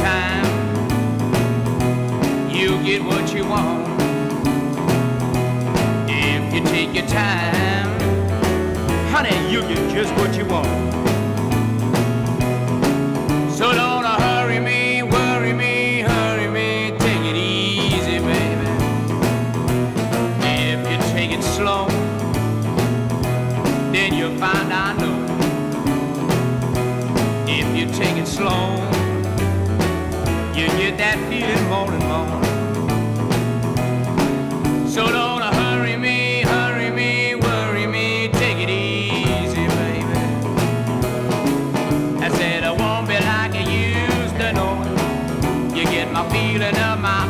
time, you'll get what you want. If you take your time, honey, you'll get just what you want. So don't hurry me, worry me, hurry me, take it easy, baby. If you take it slow, then you'll find I know. If you take it slow, you get that feeling more and more. So don't hurry me, worry me, take it easy, baby. I said I won't be like I used to know. You get my feeling of my